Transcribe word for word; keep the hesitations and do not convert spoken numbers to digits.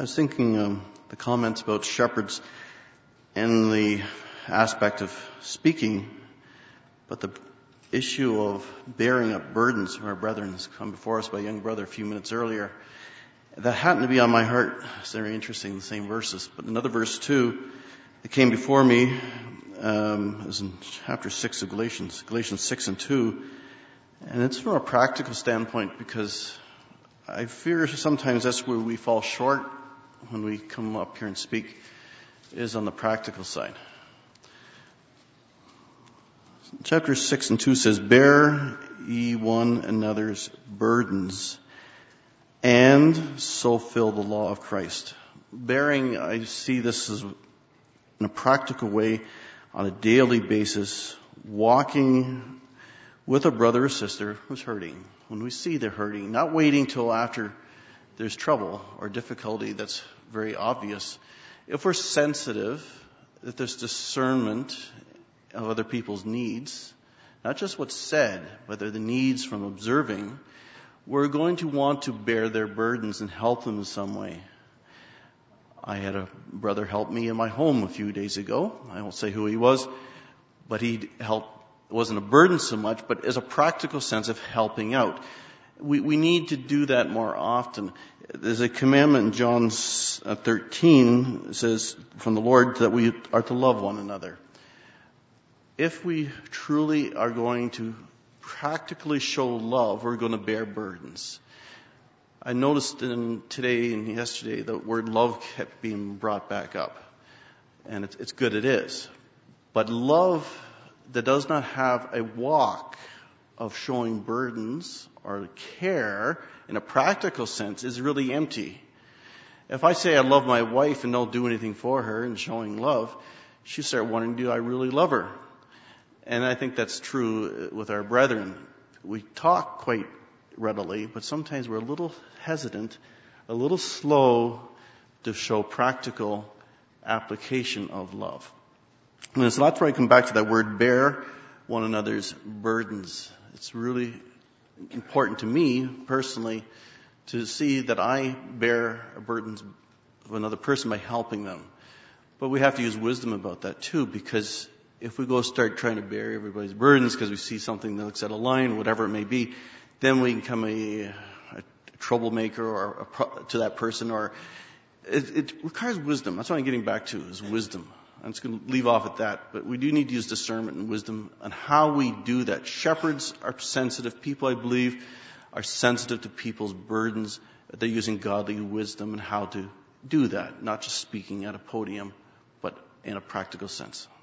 I was thinking um, the comments about shepherds and the aspect of speaking, but the issue of bearing up burdens from our brethren has come before us by a young brother a few minutes earlier. That happened to be on my heart. It's very interesting, the same verses. But another verse too that came before me um, is in chapter six of Galatians, Galatians six and two. And it's from a practical standpoint because I fear sometimes that's where we fall short when we come up here and speak, is on the practical side. Chapter six and two says, "Bear ye one another's burdens, and so fill the law of Christ." Bearing, I see this as in a practical way, on a daily basis, walking with a brother or sister who's hurting. When we see they're hurting, not waiting till after there's trouble or difficulty that's very obvious. If we're sensitive, if there's discernment of other people's needs, not just what's said, but they're the needs from observing, we're going to want to bear their burdens and help them in some way. I had a brother help me in my home a few days ago. I won't say who he was, but he helped. It wasn't a burden so much, but as a practical sense of helping out. We, we need to do that more often. There's a commandment in John thirteen, it says, from the Lord, that we are to love one another. If we truly are going to practically show love, we're going to bear burdens. I noticed in today and yesterday the word love kept being brought back up. And it's, it's good, it is. But love that does not have a walk of showing burdens or care in a practical sense is really empty. If I say I love my wife and don't do anything for her and showing love, she'll start wondering, do I really love her? And I think that's true with our brethren. We talk quite readily, but sometimes we're a little hesitant, a little slow to show practical application of love. And so that's where I come back to that word, bear one another's burdens. It's really important to me personally to see that I bear burdens of another person by helping them. But we have to use wisdom about that too, because if we go start trying to bear everybody's burdens because we see something that looks out of line, whatever it may be, then we become a, a troublemaker or a pro, to that person. Or it, it requires wisdom. That's what I'm getting back to, is wisdom. I'm just going to leave off at that. But we do need to use discernment and wisdom on how we do that. Shepherds are sensitive. People, I believe, are sensitive to people's burdens. They're using godly wisdom and how to do that. Not just speaking at a podium, but in a practical sense.